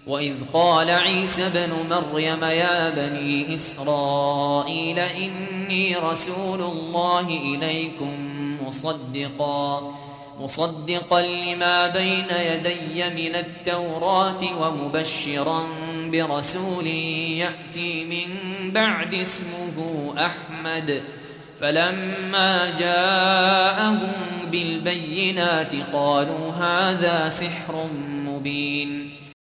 وإذ قال عيسى بن مريم يا بني إسرائيل إني رسول الله إليكم مصدقا لما بين يدي من التوراة ومبشرا برسول يأتي من بعد اسمه أحمد. فلما جاءهم بالبينات قالوا هذا سحر مبين.